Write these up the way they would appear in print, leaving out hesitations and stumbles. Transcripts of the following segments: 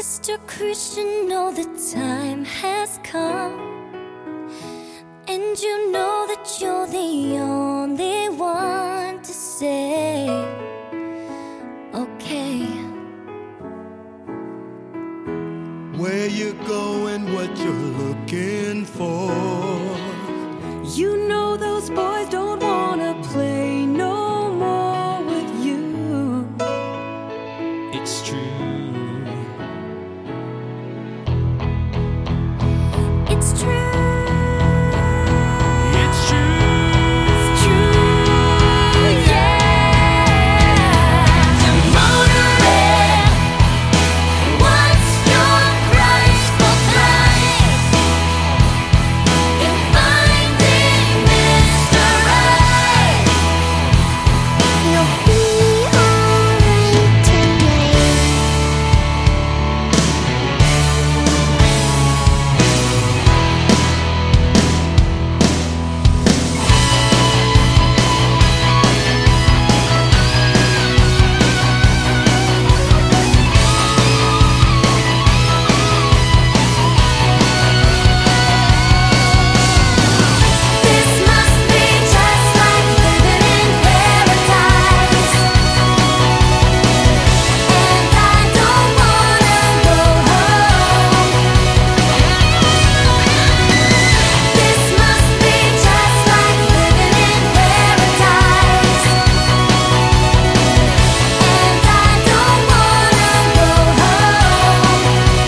Mr. Christian, know the time has come, and you know that you're the only one to say, okay. Where you going, what you're looking for. You know those boys don't wanna play no more with you. It's true. It's true. It's true. It's true, yeah. You're motoring. What's your price for life? In finding Mr. Right. You'll be alright tonight. This must be just like living in paradise, and I don't wanna go home. This must be just like living in paradise, and I don't wanna go home.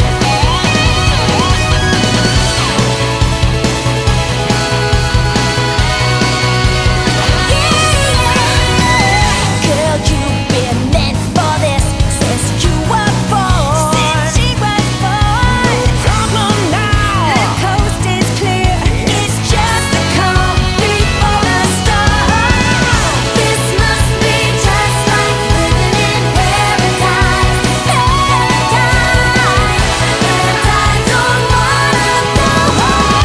Girl, you've been meant for this since you were born. Come on now, the coast is clear. It's just a calm before the storm. This must be just like living in paradise, paradise, and I don't wanna go home.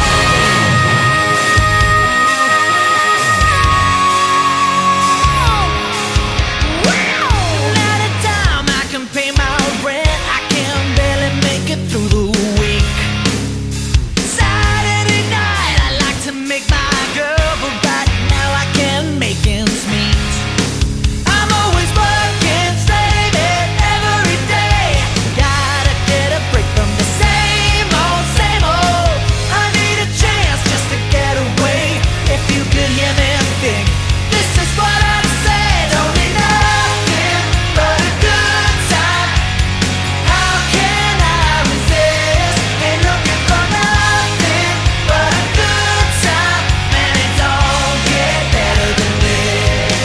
At a time I can pay my rent, I can barely make it through the week. Saturday night I like to make my girl, but right now I can't make ends meet. I'm always working, slaving every day. Gotta get a break from the same old, same old. I need a chance just to get away. If you could hear me think, this is what I'd say. Don't need nothing but a good time. How can I resist? Ain't looking for nothing but a good time. Man, it don't get better than this.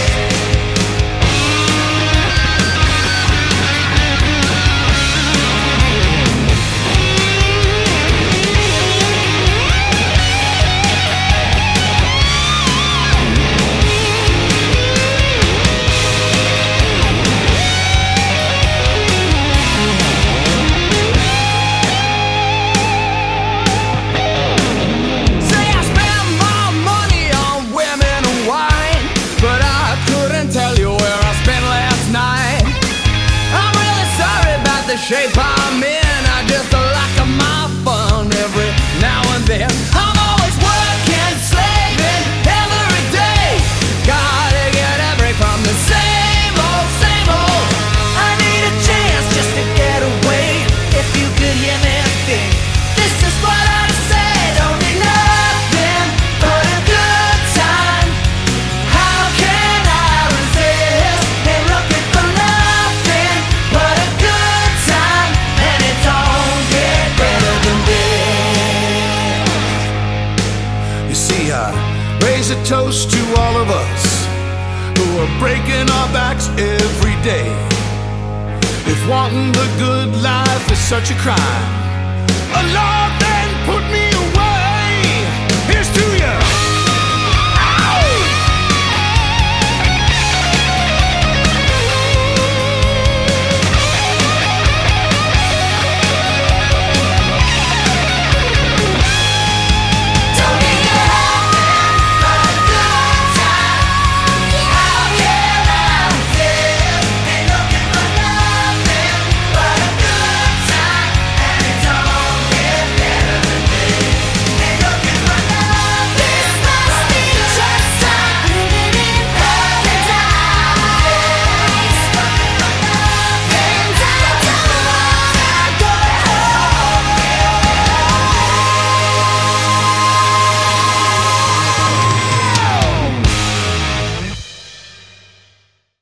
Say I spend my money on women and wine, but I couldn't tell you where I spent last night. I'm really sorry about the shape I'm in. I just like my fun every now and then. I'm always working, slaving every day. Gotta get a break from the same old, same old. I need a chance just to get away. If you could hear me think, this is what I'd say. Don't need nothing but a good time. How can I resist? Ain't looking for nothing but a good time. And it don't get better than this. You see, I raise a toast to all of us who are breaking our backs every day. If wanting the good life is such a crime, a Lord